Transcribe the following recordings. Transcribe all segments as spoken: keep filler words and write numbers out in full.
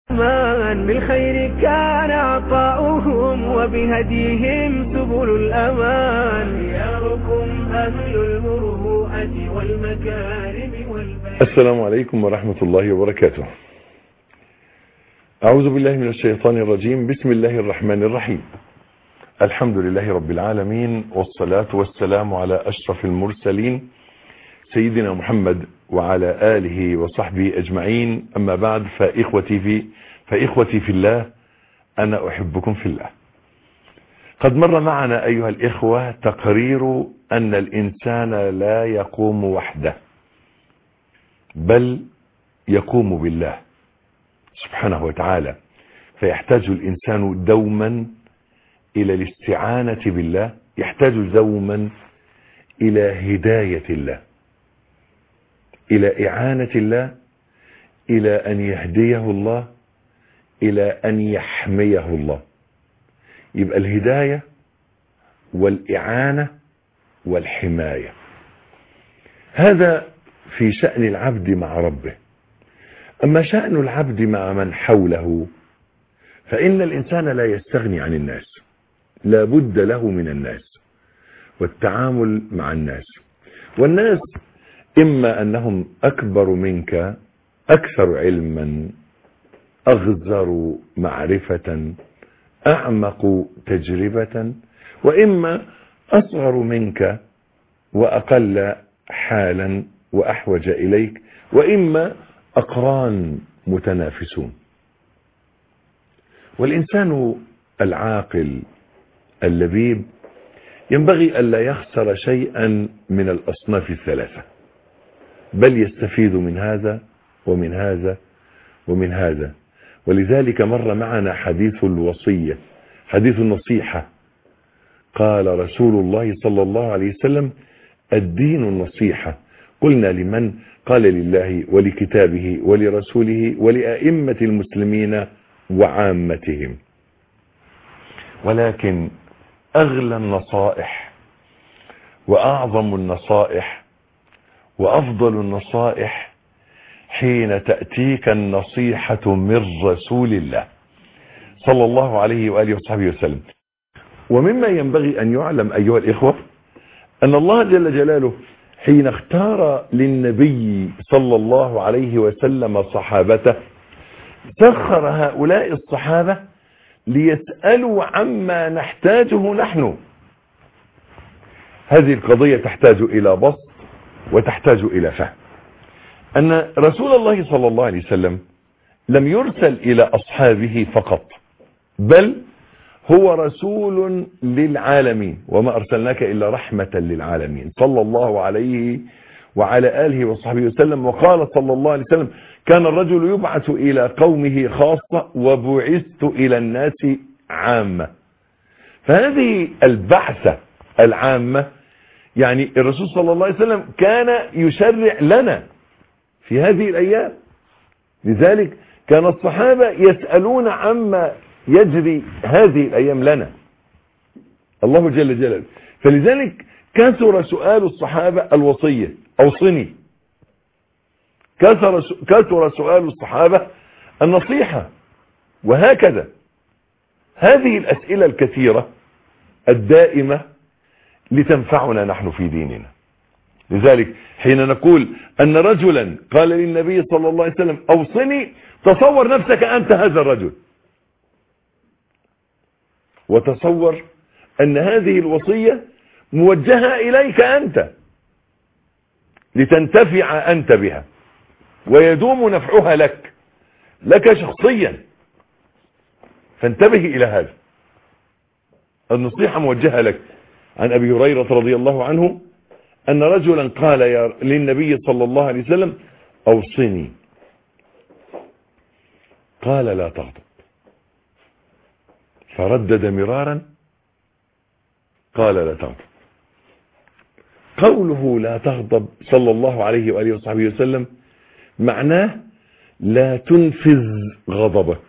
من بالخير كان عطاؤهم وبهديهم سبل الأمان خياركم أهل المروءة والمكارم والبيان. السلام عليكم ورحمة الله وبركاته. أعوذ بالله من الشيطان الرجيم. بسم الله الرحمن الرحيم. الحمد لله رب العالمين، والصلاة والسلام على أشرف المرسلين سيدنا محمد وعلى آله وصحبه أجمعين. أما بعد، فإخوتي في, فإخوتي في الله، أنا أحبكم في الله. قد مر معنا أيها الإخوة تقرير أن الإنسان لا يقوم وحده، بل يقوم بالله سبحانه وتعالى، فيحتاج الإنسان دوما إلى الاستعانة بالله، يحتاج دوما إلى هداية الله، إلى إعانة الله، إلى أن يهديه الله، إلى أن يحميه الله. يبقى الهداية والإعانة والحماية، هذا في شأن العبد مع ربه. أما شأن العبد مع من حوله، فإن الإنسان لا يستغني عن الناس، لا بد له من الناس والتعامل مع الناس. والناس إما أنهم أكبر منك، أكثر علما، أغزر معرفة، أعمق تجربة، وإما أصغر منك وأقل حالا وأحوج إليك، وإما أقران متنافسون. والإنسان العاقل اللبيب ينبغي ألا يخسر شيئا من الأصناف الثلاثة، بل يستفيد من هذا ومن هذا ومن هذا. ولذلك مر معنا حديث الوصية، حديث النصيحة. قال رسول الله صلى الله عليه وسلم: الدين النصيحة. قلنا لمن؟ قال لله ولكتابه ولرسوله ولأئمة المسلمين وعامتهم. ولكن أغلى النصائح وأعظم النصائح وأفضل النصائح حين تأتيك النصيحة من رسول الله صلى الله عليه وآله وصحبه وسلم. ومما ينبغي أن يعلم أيها الإخوة أن الله جل جلاله حين اختار للنبي صلى الله عليه وسلم صحابته، سخر هؤلاء الصحابة ليسألوا عما نحتاجه نحن. هذه القضية تحتاج إلى بسط وتحتاج إلى فهم. أن رسول الله صلى الله عليه وسلم لم يرسل إلى أصحابه فقط، بل هو رسول للعالمين، وما أرسلناك إلا رحمة للعالمين صلى الله عليه وعلى آله وصحبه وسلم. وقال صلى الله عليه وسلم: كان الرجل يبعث إلى قومه خاصة وبعثت إلى الناس عامة. فهذه البعثة العامة يعني الرسول صلى الله عليه وسلم كان يشرع لنا في هذه الأيام. لذلك كان الصحابة يسألون عما يجري هذه الأيام لنا، الله جل جلاله. فلذلك كثر سؤال الصحابة الوصية: أوصني. كثر كثر سؤال الصحابة النصيحة. وهكذا هذه الأسئلة الكثيرة الدائمة لتنفعنا نحن في ديننا. لذلك حين نقول أن رجلا قال للنبي صلى الله عليه وسلم: أوصني، تصور نفسك أنت هذا الرجل، وتصور أن هذه الوصية موجهة إليك أنت لتنتفع أنت بها ويدوم نفعها لك لك شخصيا. فانتبه إلى هذا، النصيحة موجهة لك. عن أبي هريرة رضي الله عنه أن رجلا قال للنبي صلى الله عليه وسلم: أوصني. قال: لا تغضب. فردد مرارا، قال: لا تغضب. قوله لا تغضب صلى الله عليه وآله وصحبه وسلم معناه لا تنفذ غضبك.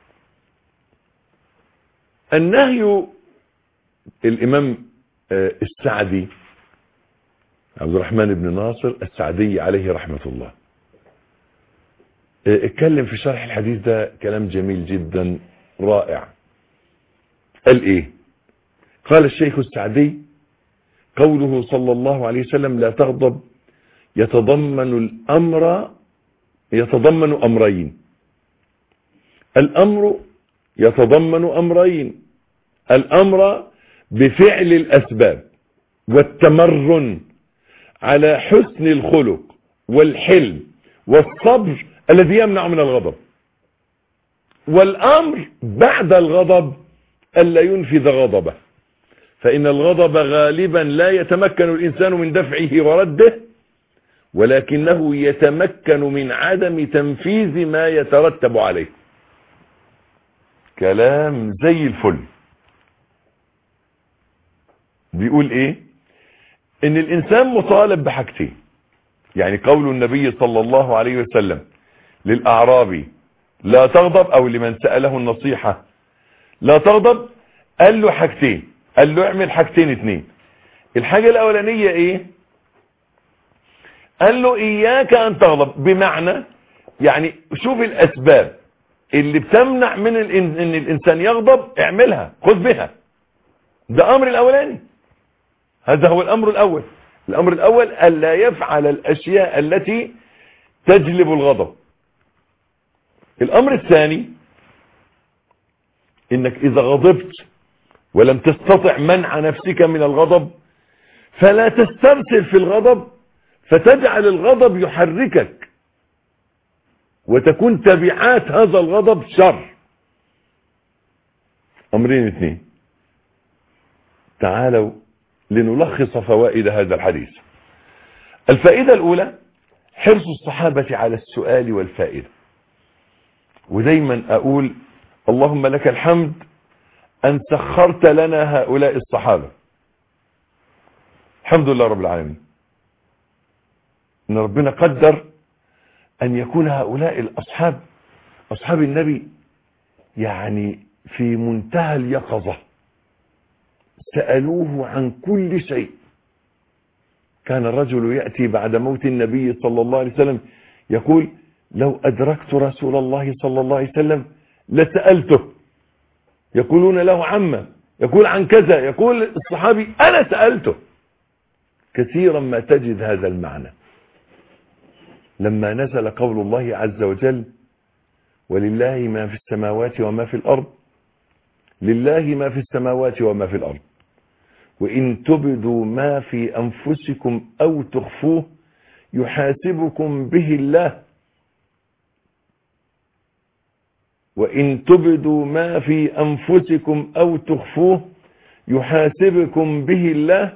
النهي، الإمام السعدي عبد الرحمن بن ناصر السعدي عليه رحمة الله اتكلم في شرح الحديث ده كلام جميل جدا رائع. قال ايه؟ قال الشيخ السعدي: قوله صلى الله عليه وسلم لا تغضب يتضمن الأمر يتضمن أمرين. الأمر يتضمن أمرين: الأمر بفعل الأسباب والتمرن على حسن الخلق والحلم والصبر الذي يمنع من الغضب، والأمر بعد الغضب ألا ينفذ غضبه، فإن الغضب غالبا لا يتمكن الإنسان من دفعه ورده، ولكنه يتمكن من عدم تنفيذ ما يترتب عليه. كلام زي الفل. بيقول ايه؟ ان الانسان مطالب بحاجتين. يعني قول النبي صلى الله عليه وسلم للأعرابي لا تغضب، او لمن سأله النصيحة لا تغضب، قال له حاجتين، قال له اعمل حاجتين اتنين. الحاجة الاولانية ايه؟ قال له اياك ان تغضب، بمعنى يعني شوف الاسباب اللي بتمنع من الإن... ان الانسان يغضب، اعملها، خذ بها. ده امر الاولاني، هذا هو الامر الاول. الامر الاول الا يفعل الاشياء التي تجلب الغضب. الامر الثاني انك اذا غضبت ولم تستطع منع نفسك من الغضب فلا تسترسل في الغضب فتجعل الغضب يحركك وتكون تبعات هذا الغضب شر. امرين اثنين. تعالوا لنلخص فوائد هذا الحديث. الفائدة الاولى حرص الصحابة على السؤال والفائدة. ودايما اقول اللهم لك الحمد ان سخرت لنا هؤلاء الصحابة. الحمد لله رب العالمين ان ربنا قدر ان يكون هؤلاء الاصحاب اصحاب النبي يعني في منتهى اليقظة، سألوه عن كل شيء. كان الرجل يأتي بعد موت النبي صلى الله عليه وسلم يقول لو أدركت رسول الله صلى الله عليه وسلم لسألته. يقولون له عما، يقول عن كذا، يقول الصحابي أنا سألته. كثيرا ما تجد هذا المعنى لما نزل قول الله عز وجل ولله ما في السماوات وما في الأرض. لله ما في السماوات وما في الأرض وإن تبدوا ما في أنفسكم أو تخفوه يحاسبكم به الله وإن تبدوا ما في أنفسكم أو تخفوه يحاسبكم به الله.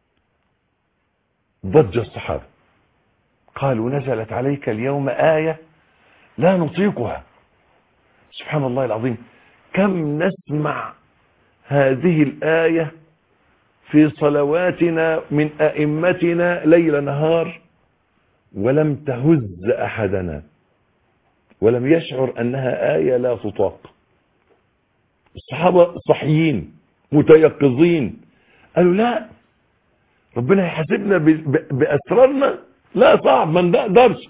ضج الصحابة قالوا نزلت عليك اليوم آية لا نطيقها. سبحان الله العظيم، كم نسمع هذه الآية في صلواتنا من أئمتنا ليل نهار ولم تهز أحدنا ولم يشعر أنها آية لا تطاق. الصحابة صحيين متيقظين، قالوا لا، ربنا يحاسبنا بأسرارنا، لا صعب، ما نقدرش.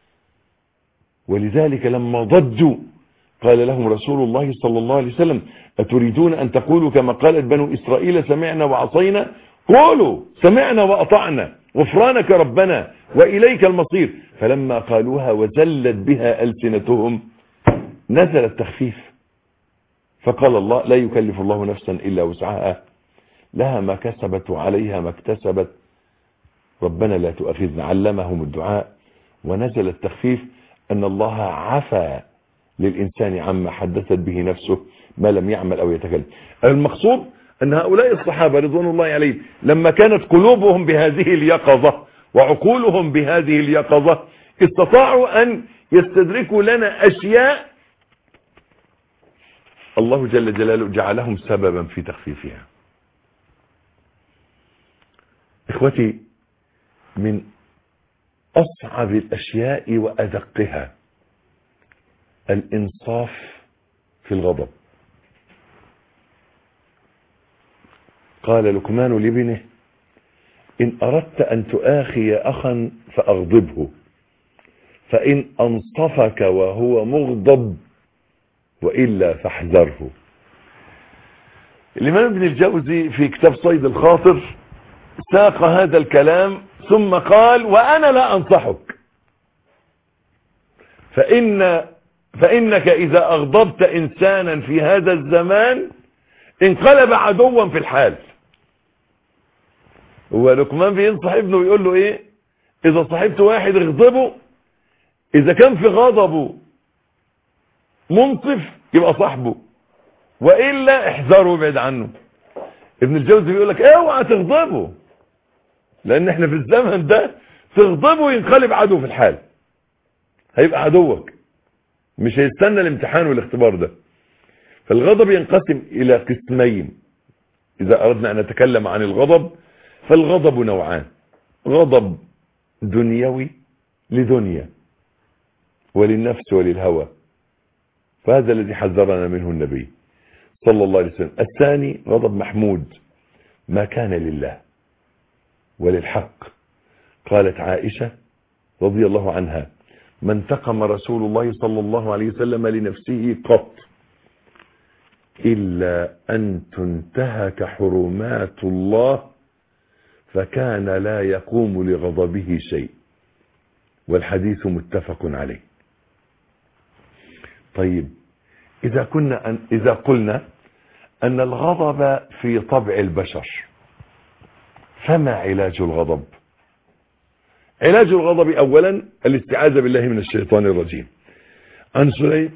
ولذلك لما ضجوا قال لهم رسول الله صلى الله عليه وسلم أتريدون أن تقولوا كما قالت بنو إسرائيل سمعنا وعصينا؟ قولوا سمعنا وأطعنا غفرانك ربنا وإليك المصير. فلما قالوها وزلت بها ألسنتهم نزل التخفيف فقال الله لا يكلف الله نفسا إلا وسعها لها ما كسبت وعليها ما اكتسبت ربنا لا تؤاخذنا. علمهم الدعاء ونزل التخفيف أن الله عفى للإنسان عما حدثت به نفسه ما لم يعمل أو يتكلم. المقصود أن هؤلاء الصحابة رضوان الله عليهم لما كانت قلوبهم بهذه اليقظة وعقولهم بهذه اليقظة استطاعوا أن يستدركوا لنا أشياء الله جل جلاله جعلهم سببا في تخفيفها. إخوتي، من أصعب الأشياء وأدقها الإنصاف في الغضب. قال لقمان لابنه إن أردت أن تؤاخي أخا فأغضبه فإن أنصفك وهو مغضب وإلا فاحذره. الإمام ابن الجوزي في كتاب صيد الخاطر ساق هذا الكلام ثم قال وأنا لا أنصحك، فإن فإنك إذا أغضبت إنسانا في هذا الزمان انقلب عدوا في الحال. هو لقمان بينصح ابنه ويقول له ايه؟ إذا صاحبت واحد اغضبه، إذا كان في غضبه منصف يبقى صاحبه، وإلا احذره وابعد عنه. ابن الجوزي بيقول لك اوعى تغضبه، لأن احنا في الزمن ده تغضبه ينقلب عدو في الحال، هيبقى عدوك، مش هيستنى الامتحان والاختبار ده. فالغضب ينقسم إلى قسمين إذا أردنا أن نتكلم عن الغضب. فالغضب نوعان: غضب دنيوي لدنيا وللنفس وللهوى، فهذا الذي حذرنا منه النبي صلى الله عليه وسلم. الثاني غضب محمود، ما كان لله وللحق. قالت عائشة رضي الله عنها: ما انتقم رسول الله صلى الله عليه وسلم لنفسه قط إلا أن تنتهك حرمات الله فكان لا يقوم لغضبه شيء، والحديث متفق عليه. طيب، إذا كنا أن إذا قلنا أن الغضب في طبع البشر، فما علاج الغضب؟ علاج الغضب أولا الاستعاذة بالله من الشيطان الرجيم. عن سليم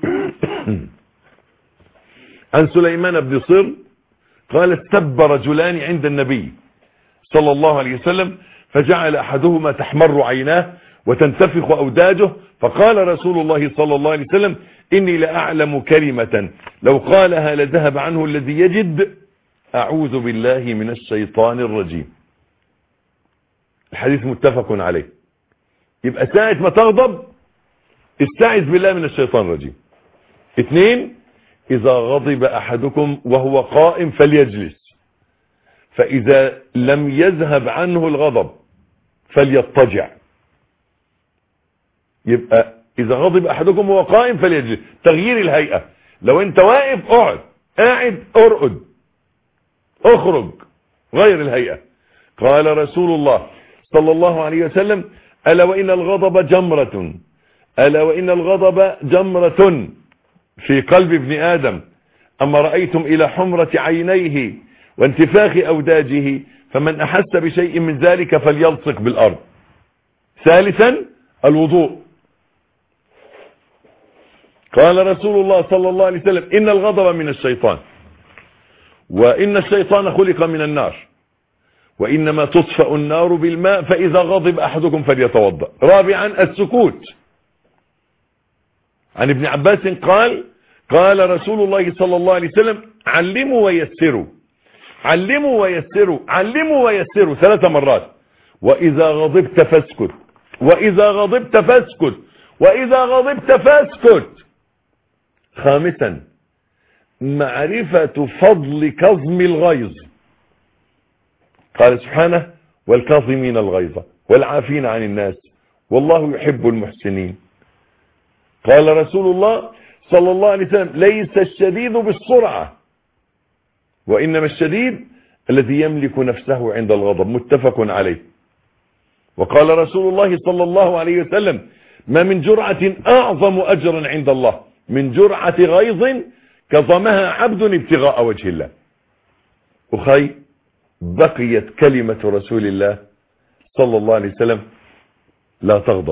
عن سليمان بن صر قال: استب رجلان عند النبي صلى الله عليه وسلم، فجعل أحدهما تحمر عيناه وتنتفخ أوداجه، فقال رسول الله صلى الله عليه وسلم: إني لأعلم كلمة لو قالها لذهب عنه الذي يجد، أعوذ بالله من الشيطان الرجيم. الحديث متفق عليه. يبقى ساعة ما تغضب استعذ بالله من الشيطان الرجيم. اثنين: إذا غضب أحدكم وهو قائم فليجلس، فإذا لم يذهب عنه الغضب فليضطجع. يبقى إذا غضب أحدكم وهو قائم فليجلس، تغيير الهيئة. لو أنت واقف اقعد، قاعد ارقد، اخرج، غير الهيئة. قال رسول الله صلى الله عليه وسلم: ألا وإن الغضب جمرة ألا وإن الغضب جمرة في قلب ابن آدم، أما رأيتم إلى حمرة عينيه وانتفاخ أوداجه، فمن أحس بشيء من ذلك فليلصق بالأرض. ثالثا الوضوء. قال رسول الله صلى الله عليه وسلم: إن الغضب من الشيطان، وإن الشيطان خلق من النار، وإنما تصفأ النار بالماء، فإذا غضب أحدكم فليتوضأ. رابعا السكوت. عن ابن عباس قال: قال رسول الله صلى الله عليه وسلم: علموا ويسروا علموا ويسروا علموا ويسروا ثلاث مرات. وإذا غضبت فاسكت وإذا غضبت فاسكت وإذا غضبت فاسكت. خامسا معرفة فضل كظم الغيظ. قال سبحانه: والكاظمين الغيظ والعافين عن الناس والله يحب المحسنين. قال رسول الله صلى الله عليه وسلم: ليس الشديد بالسرعة، وإنما الشديد الذي يملك نفسه عند الغضب. متفق عليه. وقال رسول الله صلى الله عليه وسلم: ما من جرعة أعظم أجرا عند الله من جرعة غيظ كظمها عبد ابتغاء وجه الله. أخي، بقيت كلمة رسول الله صلى الله عليه وسلم: لا تغضب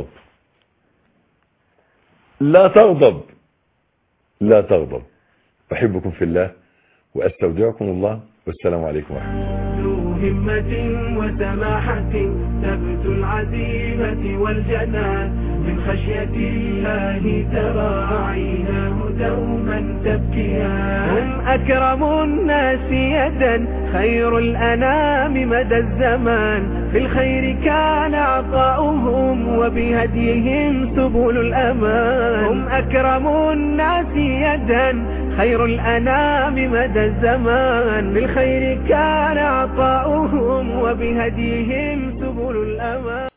لا تغضب لا تغضب. أحبكم في الله وأستودعكم الله، والسلام عليكم ورحمة الله. ذو همة وسماحة ثبت العزيمة والجنان، من خشية الله ترى عيناه دوما تبكيان. هم أكرم الناس يدا خير الأنام مدى الزمان، في الخير كان عطاؤهم وبهديهم سبل الأمان. هم أكرم الناس يدا خير الأنام مدى الزمان، بالخير كان عطاؤهم وبهديهم سبل الأمان.